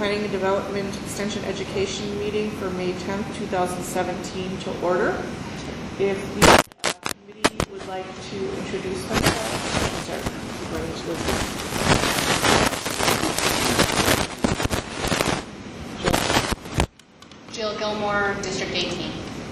Planning and Development Extension Education meeting for May 10th, 2017 to order. If the committee would like to introduce themselves, start going to Jill Gilmore, District 18.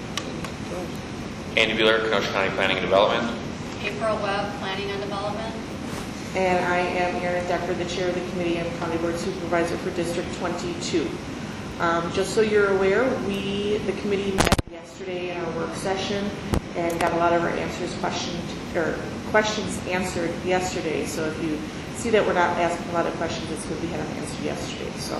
Andy Buehler, Kenosha County Planning and Development. April Webb, Planning and Development. And I am Erin Decker, the chair of the committee and county board supervisor for District 22. Just so you're aware, the committee met yesterday in our work session and got a lot of our questions answered yesterday. So if you see that we're not asking a lot of questions, it's because we had them answered yesterday. So,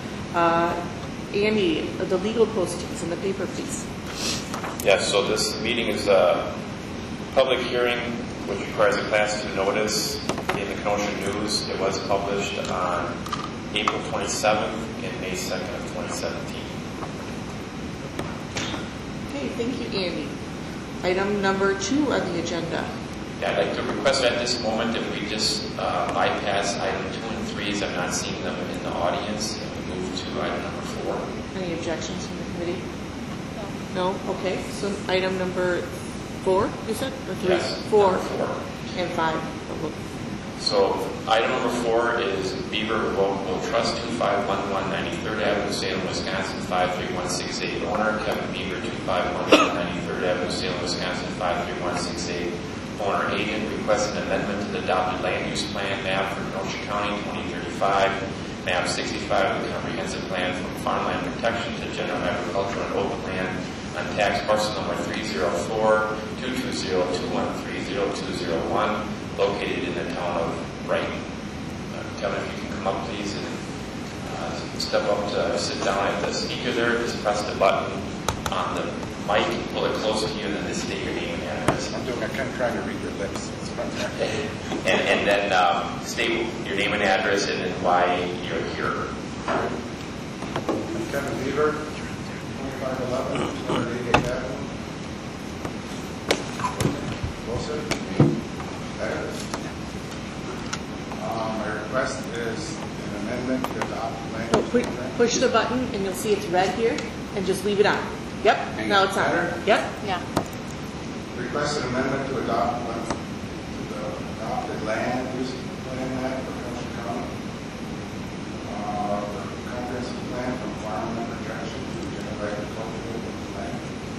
Andy, the legal postings in the paper, please. Yes, so this meeting is a public hearing which requires a Class 2 notice in the Kenosha News. It was published on April 27th and May 2nd of 2017. Okay, thank you, Andy. Item number 2 on the agenda. Yeah, I'd like to request at this moment if we just bypass item 2 and 3, as I'm not seeing them in the audience, and we move to item number 4. Any objections from the committee? No? Okay. So item number 4, you said? Or 3? Yes. 4. 4. And 5. So item number 4 is Beaver Revocable Trust, 2511 93rd Avenue, Salem, Wisconsin, 53168. Owner Kevin Beaver, 2511 93rd Avenue, Salem, Wisconsin, 53168. Owner agent requests an amendment to the adopted land use plan map for Kenosha County 2035, map 65 of the comprehensive plan from farmland protection to general agricultural and open land on tax parcel number 304-220-213-0201, located in the town of Brighton. Kevin, if you can come up, please, and step up to sit down at the speaker there. Just press the button on the mic and pull it close to you, and then just state your name and address. I'm kind of trying to read your lips. And then state your name and address and then why you're here. I'm Kevin Beaver, 2511 188th Avenue. Closer. My request is an amendment to adopt land use plan. Push the button and you'll see it's red here, and just leave it on. Yep. Now it's on. Yep. Yeah. Request an amendment to adopt the adopted land use plan map for Kenosha County. Comprehensive plan from farmland protection to general agricultural land.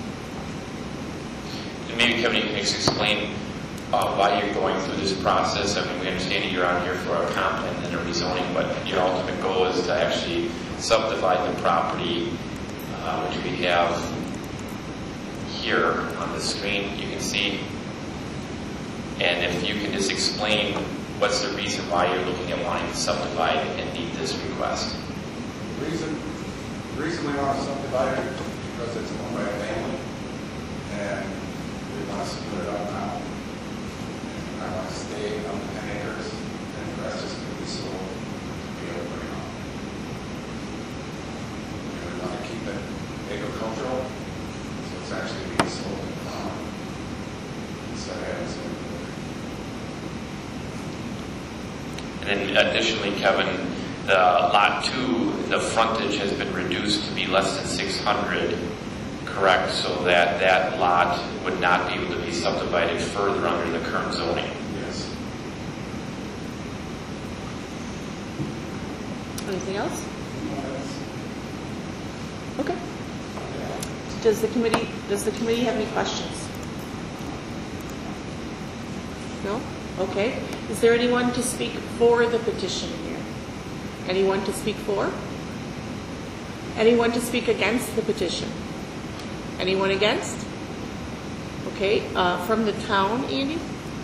And maybe, Kevin, you can just explain why you're going through this process. I mean, we understand that you're out here for a comp plan and a rezoning, but your ultimate goal is to actually subdivide the property, which we have here on the screen, you can see. And if you can just explain what's the reason why you're looking at wanting to subdivide and need this request. The reason we want to subdivide it is because it's owned by a family, and we want to split it up now. And I want to stay on the 10 acres, and the rest is going to be sold to be able to bring on. We want to keep it agricultural, so it's actually being sold in the farm instead of having sold. And then additionally, Kevin, the lot 2, the frontage has been reduced to be less than 600, correct? So that lot would not be able to be subdivided further under the current zoning. Yes. Anything else? Okay. Does the committee have any questions? No? Okay. Is there anyone to speak for the petition here? Anyone to speak for? Anyone to speak against the petition? Anyone against? Okay. From the town, Andy?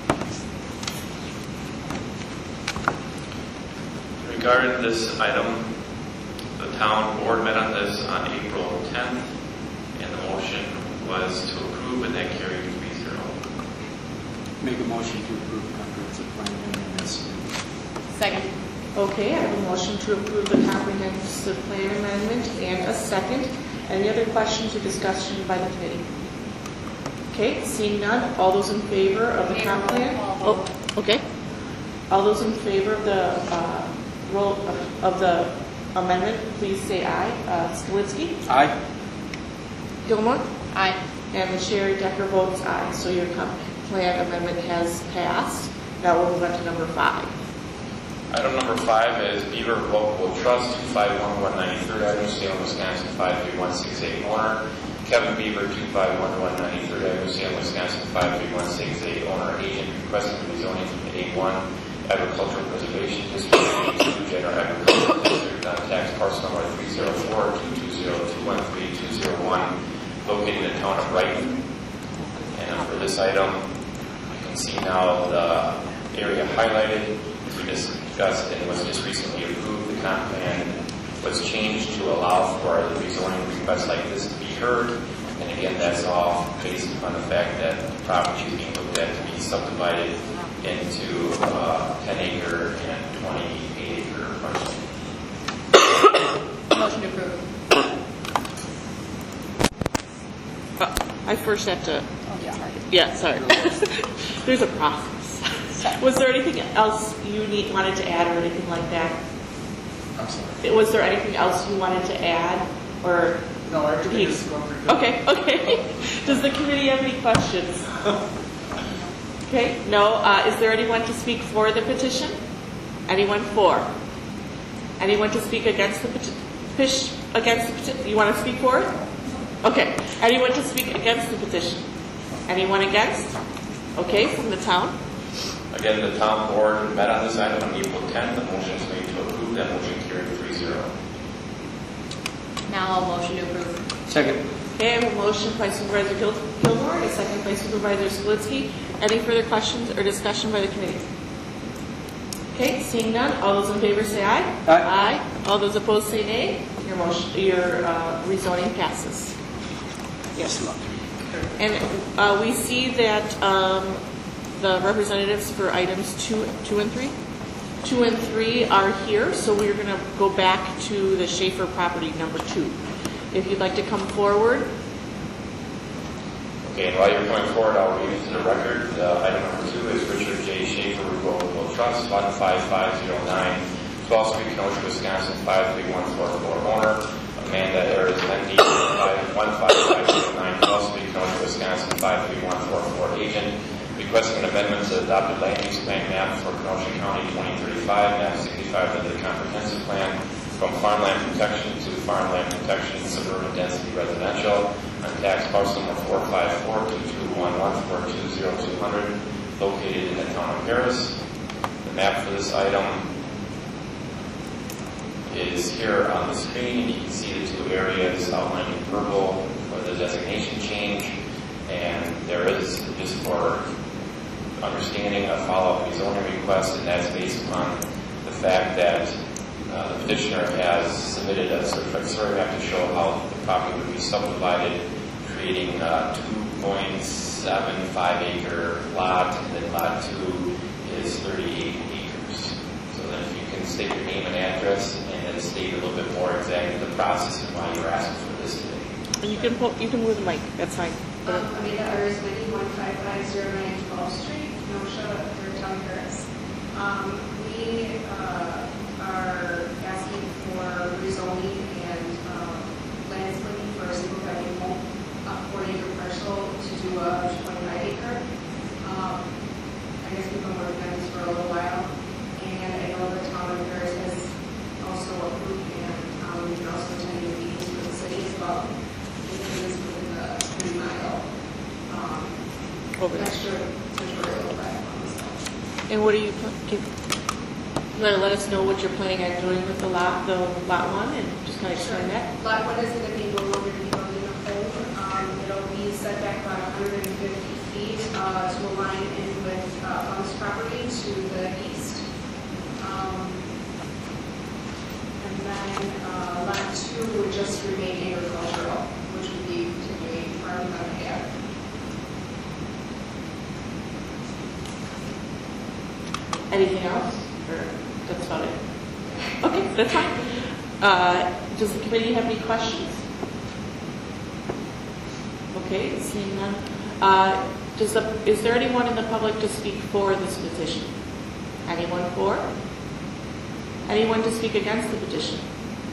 Regarding this item, the town board met on this on April 10th, and the motion was to approve, and that carried 3-0. Make a motion to approve the comprehensive plan amendments. Second. Okay, I have a motion to approve the comprehensive plan amendment and a second. Any other questions or discussion by the committee? Okay, seeing none, all those in favor of the comp plan? Oh, okay. All those in favor of the amendment, please say aye. Skalinsky? Aye. Gilmore? Aye. And the chair, Decker, votes aye. So your comp plan amendment has passed. Now we'll move on to number 5. Item number 5 is Beaver Revocable Trust, 251 193rd Avenue, Salem, Wisconsin, 53168. Owner, Kevin Beaver, 251 193rd Avenue, Salem, Wisconsin, 53168. Owner, agent requesting rezoning from the A1 Agricultural Preservation District to General Agricultural District on tax parcel number 304-220-213-201, located in the town of Brighton. And for this item, you can see now the area highlighted. We discussed and was just recently approved. The comp plan was changed to allow for the rezoning requests like this to be heard. And again, that's all based upon the fact that the property is being looked at to be subdivided into 10-acre and 28-acre parcels. Motion to approve. I first have to, Oh, sorry. yeah, sorry. There's a process. Was there anything else you wanted to add or anything like that? I'm sorry. Was there anything else you wanted to add or? No, everything is going pretty good. Okay. Does the committee have any questions? Okay, no. Is there anyone to speak for the petition? Anyone for? Anyone to speak against the petition? You want to speak for it? Okay. Anyone to speak against the petition? Anyone against? Okay, from the town? Again, the town board met on this item on April 10th. The motion is made to approve. That motion carried 3-0. Now I'll motion to approve. Second. Okay, I have a motion by Supervisor Gilmore, a second by Supervisor Skalinsky. Any further questions or discussion by the committee? Okay, seeing none, all those in favor say aye. Aye. All those opposed say nay. Your rezoning passes. Yes. And we see that the representatives for items 2 and 3. 2 and 3 are here, so we're going to go back to the Schaefer property, number 2. If you'd like to come forward. Okay, and while you're going forward, I'll read it to the record. Item number 2 is Richard J. Schaefer Revocable Trust, 15509, 12th Street, Kenosha, Wisconsin, 53144. Owner, Amanda Arizmendi, 15509, 12th Street, Kenosha, Wisconsin, 53144. Agent, requesting an amendment to the adopted land use plan map for Kenosha County 2035, map 65 of the comprehensive plan, from farmland protection to farmland protection suburban density residential on tax parcel number 454-2211-420-200, located in the town of Paris. The map for this item is here on the screen. You can see the 2 areas outlined in purple for the designation change, and there is, just for understanding, a follow-up rezoning request, and that's based upon the fact that the petitioner has submitted a certified survey map to show how the property would be subdivided, creating a 2.75 acre lot, and then lot 2 is 38 acres. So then if you can state your name and address, and then state a little bit more exactly the process and why you're asking for this today. And you can move the mic. That's fine. Amanda Arizmendi, 15509 12th Street, Kenosha, Third Town, Paris. We are asking for rezoning and land splitting for a single-family home, a 40-acre parcel to do a 25-acre. I guess we've been working on this for a little while, and I know the town of Paris has also approved, and we can also attend meetings for the city as well. This within the 3-mile Over there. extra territorial platform. And what are you let us know what you're planning on doing with the lot 1, and just kind of explain that. Lot 1 is going to be no longer to be building a home. It'll be set back about 150 feet to align in with Funk's property to the east. And then Lot 2 would just remain agricultural, which would be continuing farming on the ag. Anything else? Or that's about it? Okay, that's fine. Does the committee have any questions? Okay, seeing none. Is there anyone in the public to speak for this petition? Anyone for? Anyone to speak against the petition?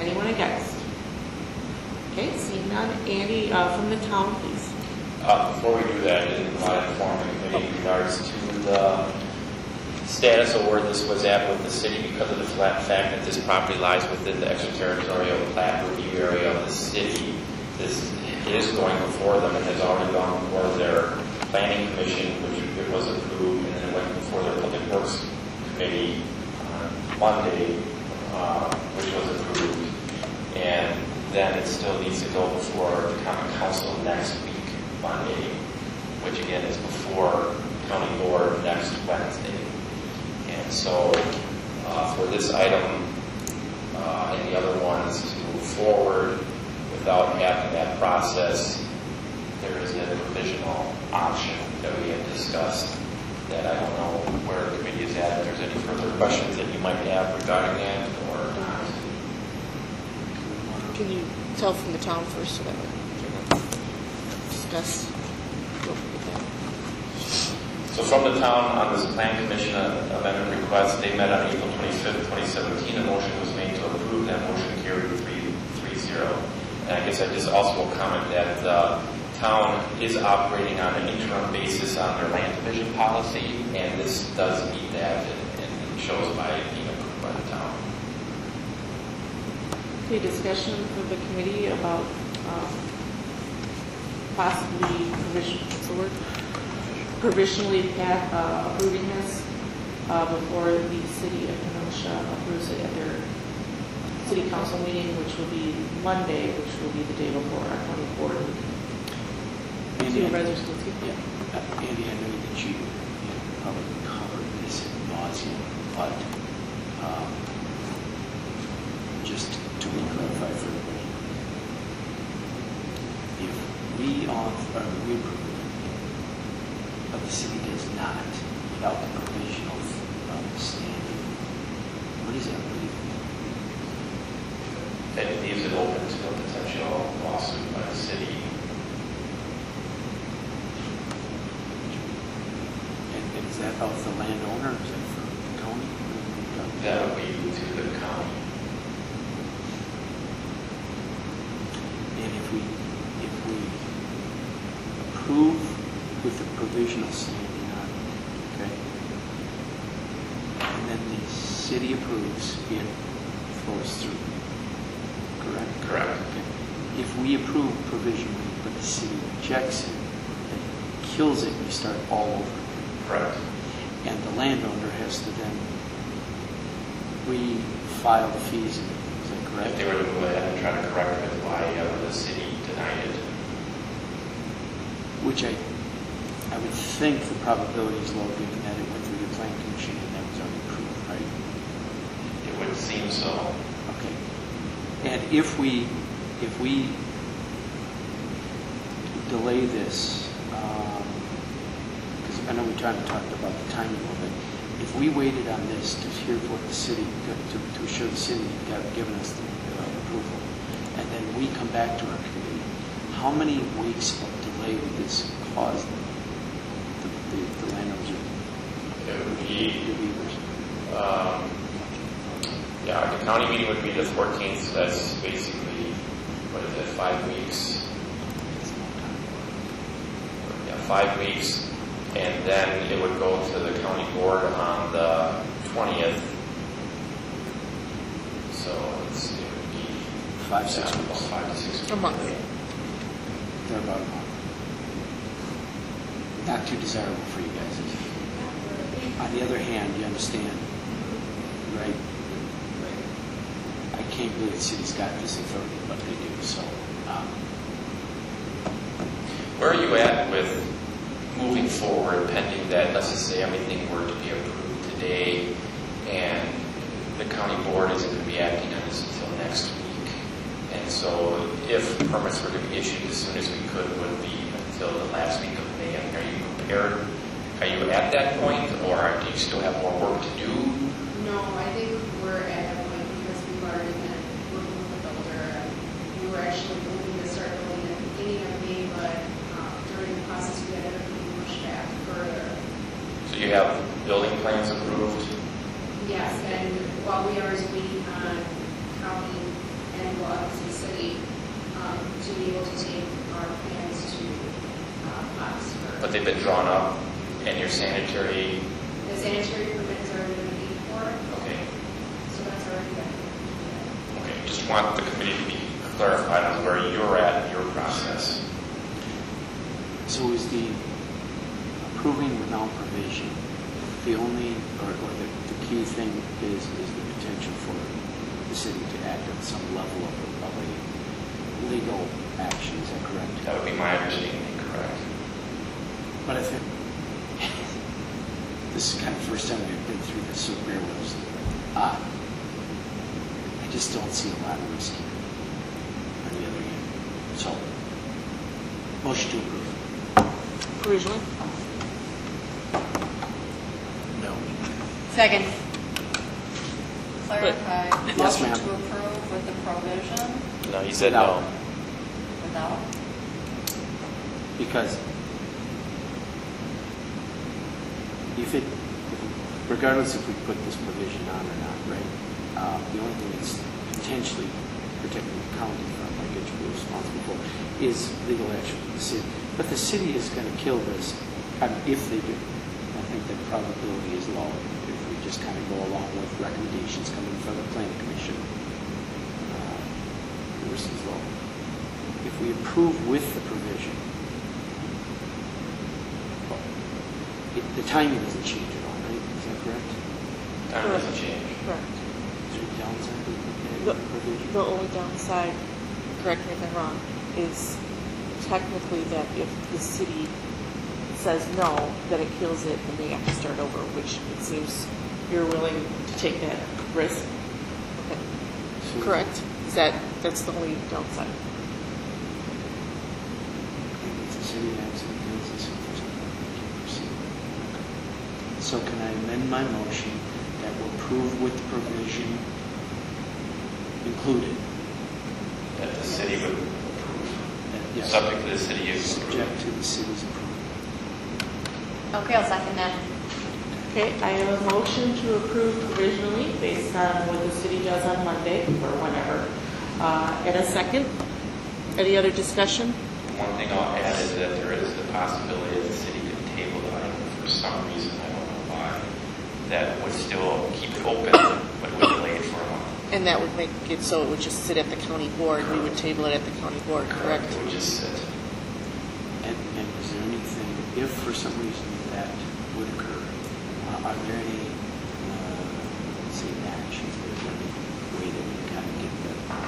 Anyone against? Okay, seeing none. Andy, from the town, please. Before we do that, I did want to inform the committee in regards to the status of where this was at with the city because of the fact that this property lies within the extraterritorial plat review area of the city. This is going before them and has already gone before their planning commission, which it was approved, and then it went before their public works committee on Monday, which was approved. And then it still needs to go before the common council next week, Monday, which again is before county board next Wednesday. And so for this item and the other ones to move forward without having that process, there is a provisional option that we had discussed that I don't know where the committee is at. If there's any further questions that you might have regarding that or not. Can you tell from the town first so that we can discuss? So from the town on this plan commission amendment request, they met on April 25th, 2017. A motion was made to approve. That motion carried 3-0. And I guess I just also will comment that the town is operating on an interim basis on their land division policy, and this does meet that and shows by being approved by the town. Okay, discussion with the committee about possibly provisionally approving this before the city of Kenosha approves it at their city council meeting, which will be Monday, which will be the day before our county board meeting. Supervisor Stinsky? Yeah. Andy, I know that you probably covered this ad nauseum, but just to clarify for everybody, if we approve it, but the city does not, without the provisional standing, what does that really mean? That leaves it open to a potential lawsuit by the city. And is that of the landowner, or is that for the county? That would be to the county. And if we approve with the provisional standing on it, okay, and then the city approves, it flows through, correct? Correct. Okay. If we approve provisionally, but the city rejects it, it kills it, we start all over. Correct. And the landowner has to then refile the fees, is that correct? If they were to go ahead and try to correct it, why the city denied it. Which I would think the probability is low given that it went through the plan commission and that was already approved, right? It would seem so. Okay. And if we delay this, because I know we tried to talk about the timing of it, if we waited on this to hear what the city, to assure the city got given us the approval, and then we come back to our committee, how many weeks of delay would this cause the landowners? It would be, The beavers? yeah, the county meeting would be the 14th, so that's basically, what is it, 5 weeks? Yeah, 5 weeks. And then it would go to the county board on the 20th. So it would be 5-6 about weeks. 5 to 6 weeks. A month. They're about a month. Not too desirable for you guys. On the other hand, you understand, right? I can't believe the city's got this authority, but they do. So, Where are you at with moving forward, pending that, let's just say everything were to be approved today, and the county board isn't going to be acting on this until next week? And so if permits were to be issued as soon as we could, would be until the last week of May. Are you prepared? Are you at that point, or do you still have more work to do? No, I think we're at that point because we've already been working with the builder. And we were actually looking to start building at the beginning of May, but during the process we ended up being pushed back further. So you have building plans approved? Yes, and while we are waiting on county and they've been drawn up, and your sanitary, The sanitary permit is already been paid for, okay, so that's already done. okay. Just want the committee to be clarified on where you're at in your process. So is the approving without provision, the only, or the key thing is the potential for the city to act at some level of a legal action, is that correct? That would be my understanding, correct? But I think this is kind of the first time we've been through this, so bear with us. I just don't see a lot of risk here on the other hand. So, motion to approve. Provisionally? No. Second. Clarify. Yes, Motion ma'am. to approve with the provision No, he said Without. no. without. Because regardless if we put this provision on or not, right, the only thing that's potentially protecting the county from, like it should be responsible for, is legal action from the city. But the city is going to kill this, if they do. I think the probability is low if we just kind of go along with recommendations coming from the planning commission. The risk is low. If we approve with the provision, the timing doesn't change at all, right? Is that correct? Time doesn't change. Correct. Is there a downside to The, the provision? the only downside, correct me if I'm wrong, is technically that if the city says no, that it kills it and they have to start over, which it seems you're willing to take that risk. Okay. So- Correct? That's the only downside. If the city accident kills us, we can't proceed. So can I amend my motion that will approve with the provision included? That the city would approve, That- yes, subject to the city use. subject to the city's approval. Okay, I'll second that. Okay, I have a motion to approve provisionally based on what the city does on Monday or whenever. And a second. Any other discussion? One thing I'll add is that there is the possibility that the city could table the item for some reason, I don't know why, that would still keep it open, but would delay it for a month. And that would make it so it would just sit at the county board. We would table it at the county board, correct? It would just sit. And is there anything, if for some reason that would occur, are there any, say, actions, there's any way that we kind of get the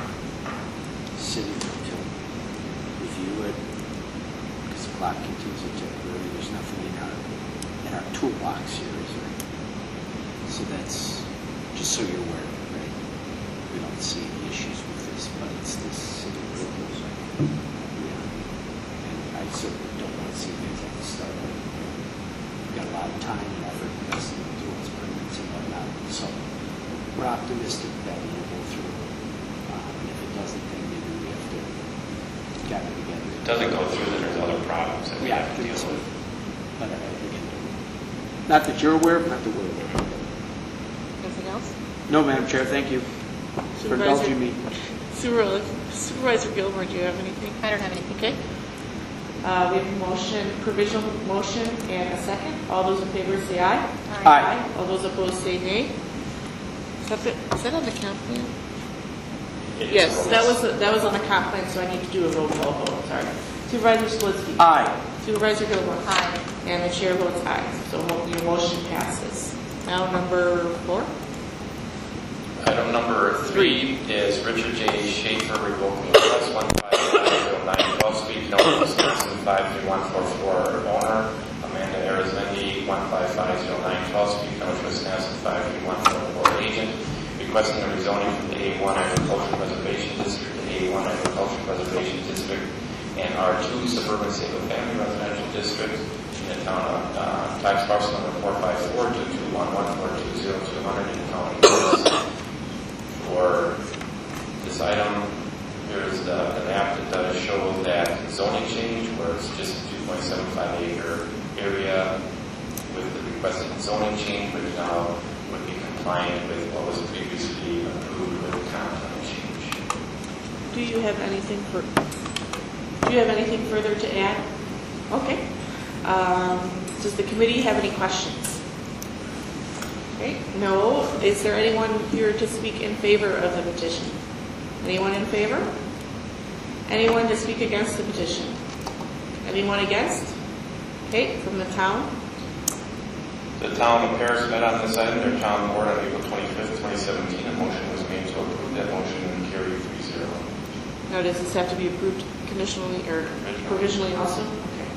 city to review it? Because the clock continues to tick, really, there's nothing in our toolbox here, is there? So that's, just so you're aware, right? We don't see any issues with this, but it's this city proposal. Yeah. And I certainly don't want to see things like this start over. We've got a lot of time and effort invested into its permits and whatnot. So we're optimistic that it will go through. And if it doesn't, then maybe we have to gather together. If it doesn't go through, then there's other problems that we have to deal with. But again, not that you're aware, not that we're aware. Anything else? No, Madam Chair, thank you for indulging me. Supervisor Gilmore, do you have anything? I don't have anything. Okay. We have a motion, provisional motion, and a second. All those in favor say aye. Aye. All those opposed say nay. Is that on the comp plan? It is Yes, rolled. that was on the comp plan, so I need to do a roll call vote, sorry. Supervisor Spolitsky. Aye. Supervisor Gilmore. Aye. And the chair votes aye. So your motion passes. Now number 4. Item number 3 is Richard J. Schaefer revocable trust 15909 12th Street, North Wisconsin 53144 owner, Amanda Arizendi 15509 12th Street, North Wisconsin 53144 agent, requesting a rezoning from the A1 Agricultural Preservation District to A1 Agricultural Preservation District and R2 Suburban Single Family Residential District in the town of tax parcel number 454-2211-420-200 in the county of Lewis. For this item, there's the map that does show that zoning change where it's just a 2.75 acre area with the requested zoning change, which now would be compliant with what was previously approved with the comp plan change. Do you have anything further to add? Okay. Does the committee have any questions? Okay, no. Is there anyone here to speak in favor of the petition? Anyone in favor? Anyone to speak against the petition? Anyone against? Okay, from the town? The town of Paris met on this item, their town board on April 25th, 2017. A motion was made to approve that motion and carried 3-0. Now, does this have to be approved conditionally or provisionally also? Okay.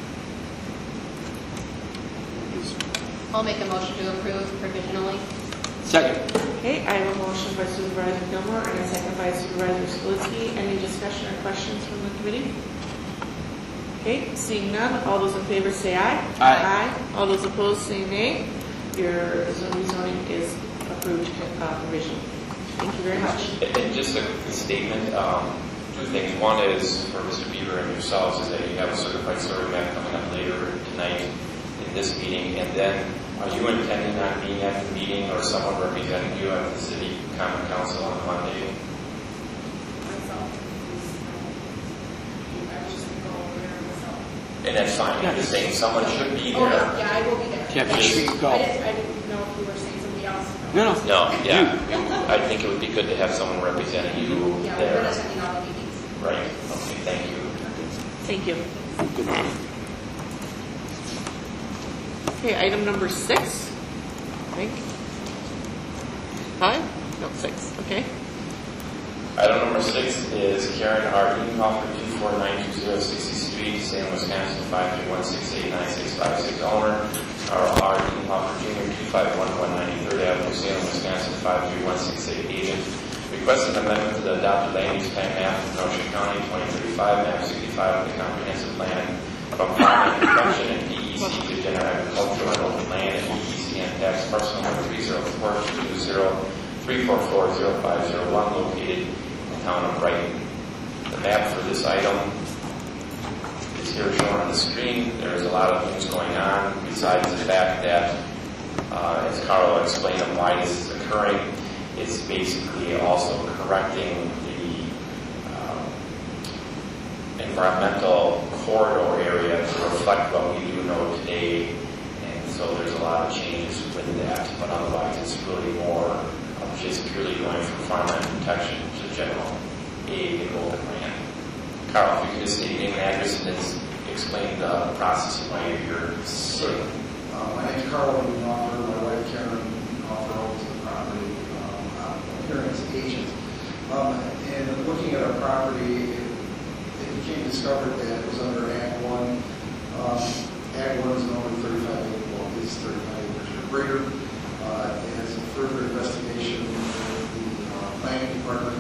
I'll make a motion to approve provisionally. Second. Okay, I have a motion by Supervisor Gilmore and a second by Supervisor Skalinsky. Any discussion or questions from the committee? Okay, seeing none, all those in favor say aye. Aye. All those opposed say nay. Your rezoning is approved provisionally. Thank you very much. And just a statement, two things. One is for Mr. Beaver and yourselves is that you have a certified survey map coming up later tonight in this meeting. And then, are you intending on being at the meeting or someone representing you at the City Common Council on Monday? Myself. I was just going to go over there myself. And that's fine. I'm just saying someone should be Oh, there. yeah, I will be there. Yeah, make sure you go. I didn't know if you were saying somebody else. No, no. No, yeah. I think it would be good to have someone representing you Yeah, we're there. going to send you all the meetings. Right. Okay, thank you. Thank you. Good morning. Okay, item number 6, I think. 5? No, 6, okay. Item number 6 is Karen R. Edenhofer, 24920 60th Street, Salem, Wisconsin, 531689656 owner. R. Edenhofer Jr., 2511 93rd Avenue, Salem, Wisconsin, 53168 agent. Requesting amendment to the adopted land use plan map of Kenosha County, 2035, map 65 of the comprehensive plan from farming, construction, and DEC to general agricultural and open land, and DEC and tax parcel number 304-220-344-0501, located in the town of Brighton. The map for this item is here shown on the screen. There's a lot of things going on besides the fact that, as Carl explained on why this is occurring, it's basically also correcting the environmental corridor area to reflect what we do know today. And so there's a lot of changes with that, but otherwise it's really more of just purely going from farmland protection to general aid and open land. Carl, if you could just state your name and address and then explain the process of why you're here. Sure. My name is Carl Edenhofer. My wife Karen Edenhofer owns the property. I'm here as an agent. And looking at our property, it became discovered that it was under Ag 1. Ag 1 is only 35 acres, well, it is 35 acres or greater. As a further investigation with the planning department,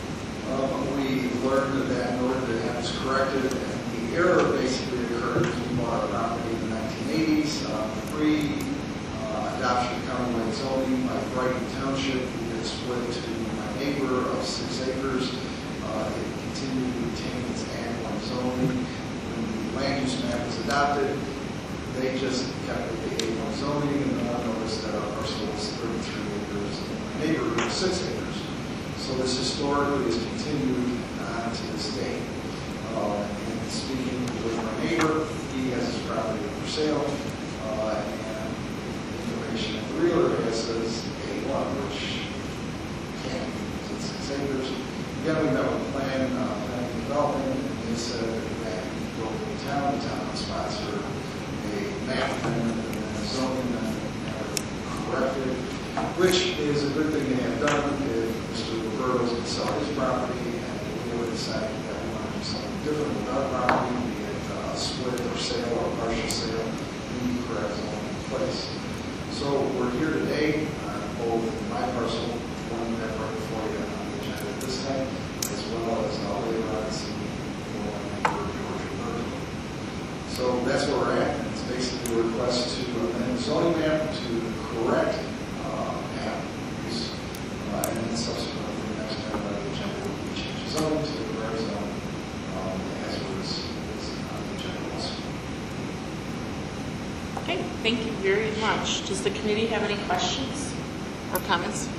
we learned that in order to have this corrected, and the error basically occurred because we bought our property in the 1980s, pre-adoption of countywide zoning by Brighton Township. We had split to my neighbor of 6 acres. It continued to retain its Ag 1 zoning. When the land use map was adopted, they just kept it the Ag 1 zoning, and then I noticed that our parcel was 33 acres, and my neighborhood was 6 acres. So this historically has continued on to this day. And speaking with my neighbor, he has his property for sale, and information that the realtor has says A1, which can't be because it's 6 acres. Again, we met with planning and development, and they said that we go to the town sponsor a map and a zoning and corrected, which is a good thing to have done. If Mr. Roberto's going to sell his property, and we would decide that we want to do something different with our property, be it a split or sale or partial sale, we need correct zoning in place. So we're here today on both my parcel, one that right before you on the agenda at this time, as well as later on see for my neighbor George Roberto. So that's where we're at. It's basically a request to amend the zoning map to correct map use, and then subsequently the next time on the agenda will be change the zone to the correct zone as was on the agenda also. Okay, thank you very much. Does the committee have any questions or comments?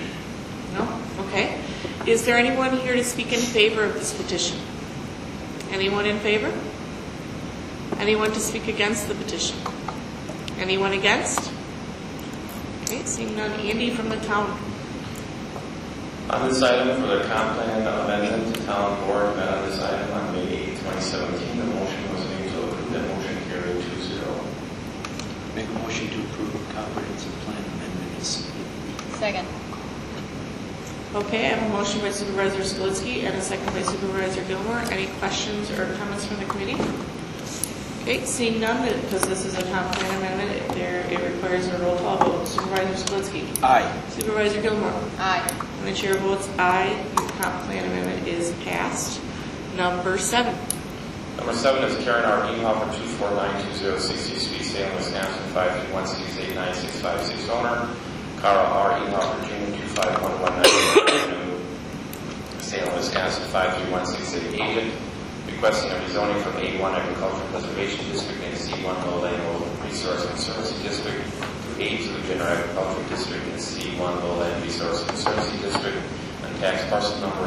No? Okay. Is there anyone here to speak in favor of this petition? Anyone in favor? Anyone to speak against the petition? Anyone against? Okay, seeing none. Andy from the town. On this item for the comp plan amendment, the town board met on this item on May 8, 2017. The motion was made to approve. That motion carried 2-0. Make a motion to approve a comprehensive plan amendment as submitted. Second. Okay, I have a motion by Supervisor Skolitsky and a second by Supervisor Gilmore. Any questions or comments from the committee? Okay, seeing none, because this is a comp plan amendment, it requires a roll call vote. Supervisor Skolitsky. Aye. Supervisor Gilmore. Aye. And the chair votes aye. The comp plan amendment is passed. Number 7. Number 7 is Karen R. Ehofer, 24920 60th Street, Salem, Wisconsin, 531689656 owner. Carl R. Ehofer Jr., 25119 Salem, Wisconsin, 53168 agent, requesting a rezoning from A1 Agricultural Preservation District and C1 Lowland Resource Conservancy District to A2 General Agricultural District and C1 Lowland Resource Conservancy District on tax parcel number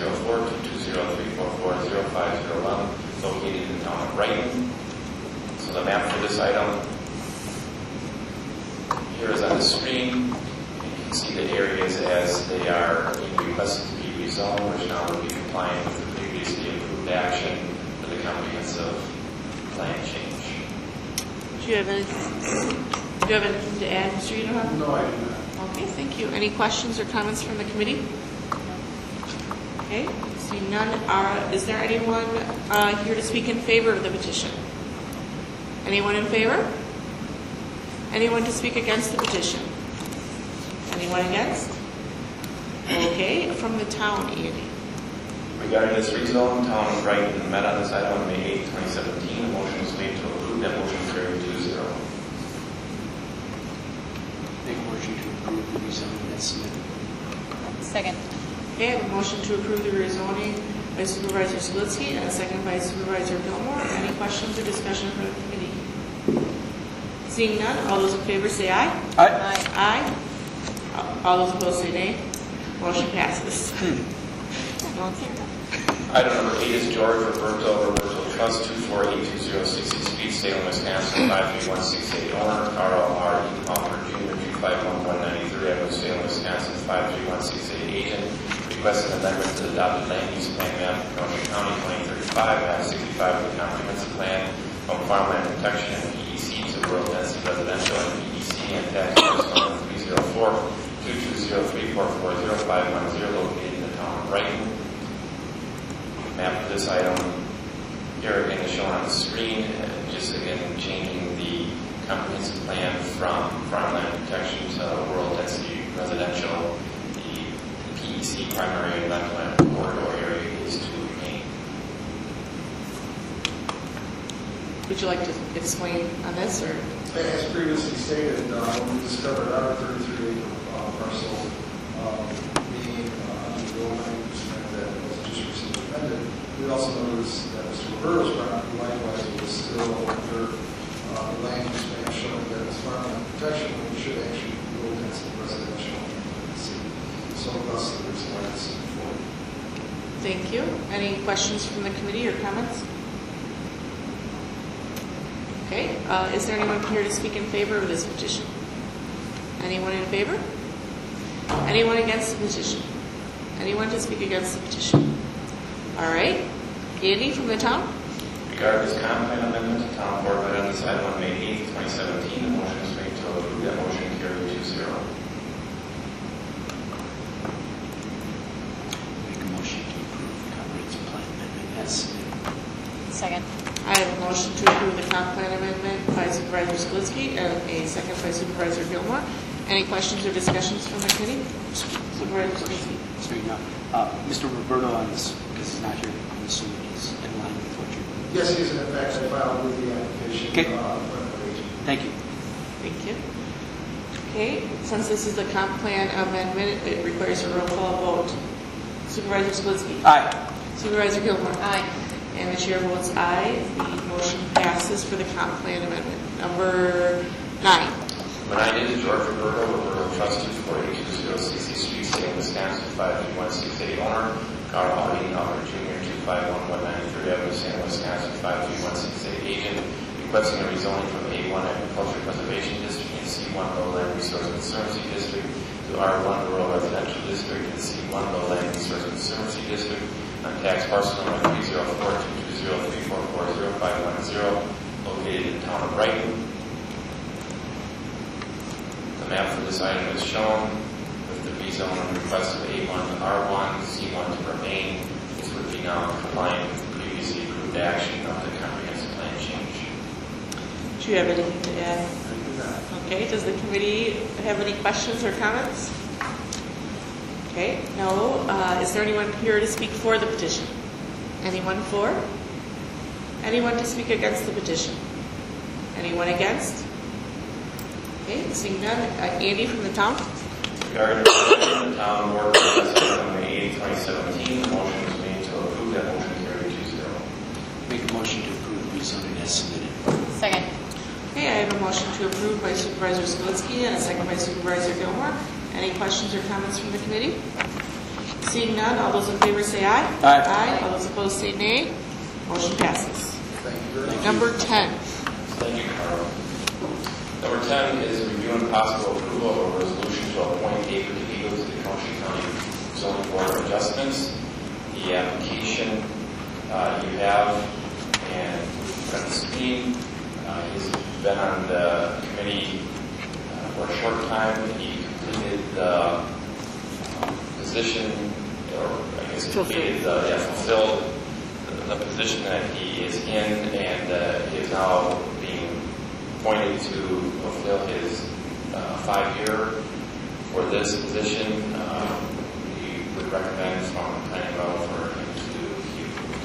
304-220-344-0501 located in the town of Brighton. So the map for this item here is on the screen. You can see the areas as they are being requested to be rezoned, which now will be compliant with the previously approved action for the comprehensive plan change. Do you have anything to add, Mr. Edenhoff? No, I do not. Okay, thank you. Any questions or comments from the committee? Okay, seeing none. Is there anyone here to speak in favor of the petition? Anyone in favor? Anyone to speak against the petition? Anyone against? Okay, from the town, Andy. Regarding this rezone, town of Brighton met on this item on May 8, 2017. A motion was made to approve. That motion carried 2-0. Make a motion to approve the rezoning as submitted. Second. Okay, I have a motion to approve the rezoning by Supervisor Skolitsky and a second by Supervisor Gilmore. Any questions or discussion from the committee? Seeing none, all those in favor say aye. Aye. Aye. Aye. All those opposed say nay. Motion passes. Item number 8 is George Roberto Trust, 24820 60th Street, Salem, Wisconsin, 53168 owner. Carl R. Ehofer Jr., 25119 Avenue, Salem, Wisconsin, 53168 agent, requesting amendment to the adopted land use plan map for Kenosha County 2035, map 65 of the comprehensive plan from farmland protection and PEC to rural density residential and PEC and tax parcel number 304-220-344-0510 located in the town of Brighton. Map for this item here again is shown on the screen, just again changing the comprehensive plan from farmland protection to rural density residential. The PEC primary and wetland corridor area is to remain. Would you like to explain on this, or? As previously stated, when we discovered our 33-acre parcel being under the old land use plan that was just recently amended, we also noticed that Mr. Roberto's property likewise was still under the land use plan showing that it's farmland protection, when we should actually be low density residential. So thus the reason why it's forward. Thank you. Any questions from the committee or comments? Okay, is there anyone here to speak in favor of this petition? Anyone in favor? Anyone against the petition? Anyone to speak against the petition? All right. Andy from the town? Regarding this comp plan amendment, the town board met on this item on May 8, 2017. The motion is made to approve. That motion carried 2-0. Make a motion to approve the comprehensive plan amendment as submitted. Second. I have a motion to approve the comp plan amendment by Supervisor Skolitsky and a second by Supervisor Gilmore. Any questions or discussions from the committee? Supervisor Skolitsky. Straighten up. Mr. Roberto on this, because he's not here, I'm assuming he's in line with what you're doing. Yes, he is, and in fact, I filed with the application. Okay. In front of the agent. Thank you. Thank you. Okay, since this is the comp plan amendment, it requires a roll call vote. Supervisor Skolitsky. Aye. Supervisor Gilmore. Aye. And the chair votes aye. The motion passes for the comp plan amendment. Number 9. Number 9 is George Roberto Trust, 24820 60th Street, Salem, Wisconsin, 53168 owner. Carl R. Ehofer Jr., 93rd Avenue, Salem, Wisconsin, 53168 agent, requesting a rezoning from A1 Agricultural Preservation District and C1 Lowland Resource Conservancy District to R1 Rural Residential District and C1 Lowland Resource Conservancy District on tax parcel number 304-220-344-0510, located in the town of Brighton. The map for this item is shown with the rezone request of A1 to R1, C1 to remain. This would be now compliant with the previously approved action of the comprehensive plan change. Do you have anything to add? Okay, does the committee have any questions or comments? Okay, no. Is there anyone here to speak for the petition? Anyone for? Anyone to speak against the petition? Anyone against? Okay, seeing none. Andy from the town? Regarding the town board request number 80, 2017, the motion was made to approve. That motion carried 2-0. Make a motion to approve the rezoning as submitted. Second. Okay, I have a motion to approve by Supervisor Skalinsky and a second by Supervisor Gilmore. Any questions or comments from the committee? Seeing none, all those in favor say aye. Aye. Aye. All those opposed say nay. Motion passes. Thank you very much. Number 10. Thank you, Carl. Number 10 is review and possible approval of a resolution to appoint David DeVito to the Kenosha County Zoning Board of Adjustments. The application you have and on the screen, he's been on the committee for a short time. He completed the position, or I guess completed fulfilled the position that he is in, and he is now being appointed to fulfill his 5-year for this position. We would recommend from the planning level for him to be approved.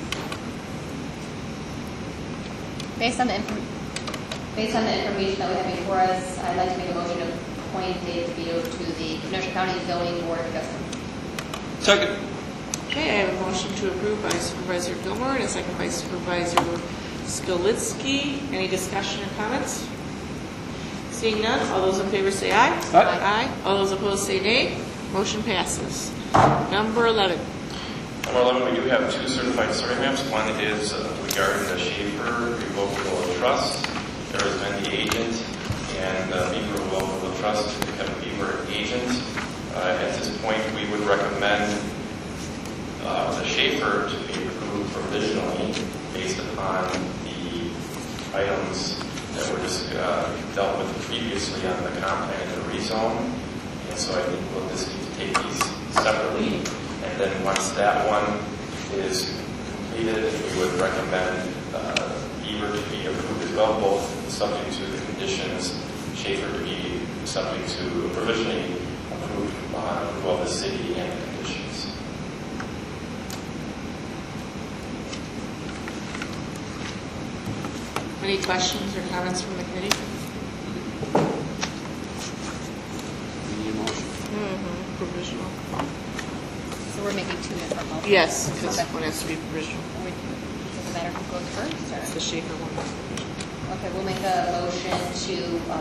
Based on the information that we have before us, I'd like to make a motion to appoint David DeVito to the Kenosha County Zoning Board of Adjustment. Second. Okay, I have a motion to approve by Supervisor Gilmore and a second by Supervisor Skalinsky. Any discussion or comments? Seeing none, all those in favor say aye. Aye. Aye. All those opposed say nay. Motion passes. Number 11. Number 11, we do have 2 certified survey maps. One is regarding the Schaefer Revocable Trust. There has been the agent and the Beaver Revocable Trust to become a Beaver agent. At this point, we would recommend the Schaefer to be approved provisionally based upon the items that were just dealt with previously on the comp plan and the rezone. And so I think we'll just need to take these separately. And then once that one is completed, we would recommend Beaver to be approved as well, both subject to the conditions, Schaefer to be subject to provisionally approved approval of the city and the conditions. Any questions or comments from the committee? We need a motion. Provisional. So we're making 2 different motions? Yes, because Okay. one has to be provisional. Does it matter who goes first? It's the Or? Schaefer one. Okay, we'll make a motion to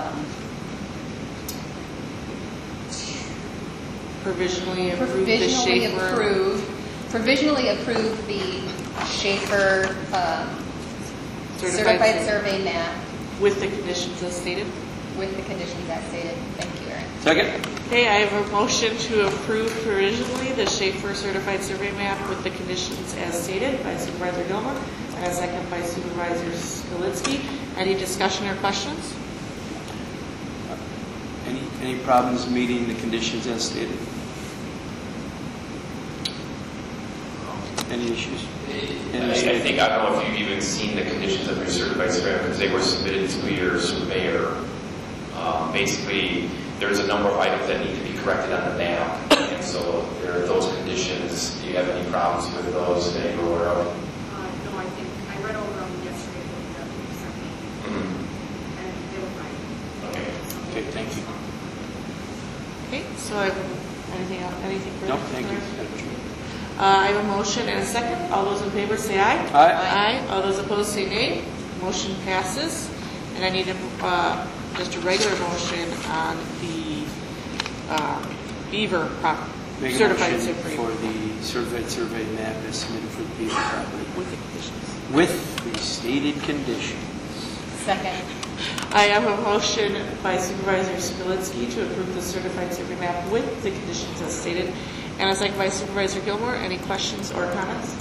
Provisionally approve the Schaefer. provisionally approve the Schaefer certified survey map with the conditions as stated. with the conditions as stated. Thank you, Erin. Second. Okay, I have a motion to approve provisionally the Schaefer certified survey map with the conditions as stated by Supervisor Gilmore and a second by Supervisor Skalinsky. Any discussion or questions? Any problems meeting the conditions as stated? Any issues? I think, I don't know if you've even seen the conditions of your certified surveyor, because they were submitted to your surveyor. Basically, there's a number of items that need to be corrected on the map, and so there are those conditions. Do you have any problems with those that you're aware of? No, I think, I read over them yesterday, and they were fine. Okay. Okay, thank you. Okay, so I have anything further? No, thank you. I have a motion and a second. All those in favor say aye. Aye. Aye. All those opposed say nay. Motion passes. And I need just a regular motion on the Beaver Make a Certified motion survey. for the certified survey map as submitted for the Beaver property with the conditions. with the stated conditions. Second. I have a motion by Supervisor Skalinsky to approve the certified survey map with the conditions as stated, and a second by Supervisor Gilmore. Any questions or comments?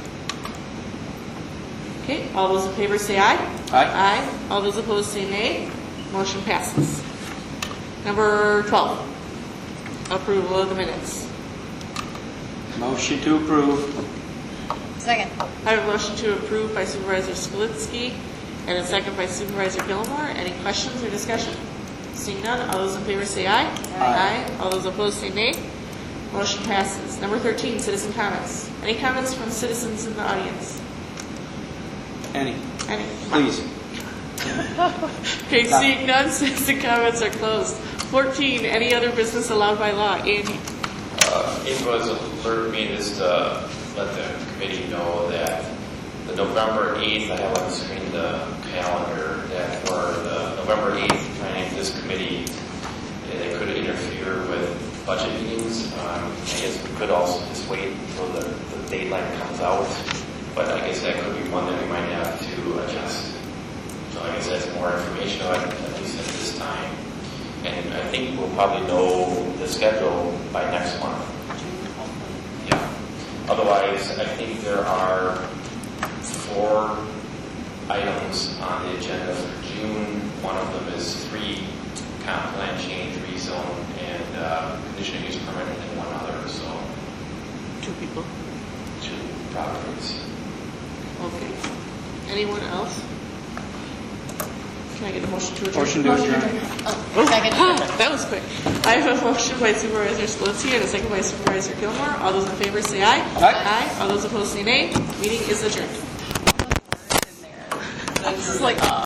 Okay, all those in favor say aye. Aye. Aye. All those opposed say nay. Motion passes. Number 12, approval of the minutes. Motion to approve. Second. I have a motion to approve by Supervisor Skalinsky and a second by Supervisor Gilmore. Any questions or discussion? Seeing none, all those in favor say aye. Aye. All those opposed say nay. Motion passes. Number 13, citizen comments. Any comments from citizens in the audience? Any, Any? please. Okay, seeing none, citizen comments are closed. 14, any other business allowed by law? Andy? It was alert me just to let the committee know that the November 8th, I have on the screen the calendar, that for the November 8th planning, this committee, they could interfere with budget meetings. I guess we could also just wait until the deadline comes out, but I guess that could be one that we might have to adjust. So I guess that's more information, at least at this time. And I think we'll probably know the schedule by next month. Yeah. Otherwise, I think there are 4 items on the agenda for June. One of them is 3 comp plan change, rezone, and conditional use permit, and one other. So 2 people. 2 properties. Okay. Anyone else? Can I get a motion to adjourn? Motion to adjourn. Oh, second. That was quick. I have a motion by Supervisor Skalinsky and a second by Supervisor Gilmore. All those in favor say aye. Aye. All those opposed say nay. Meeting is adjourned. It's like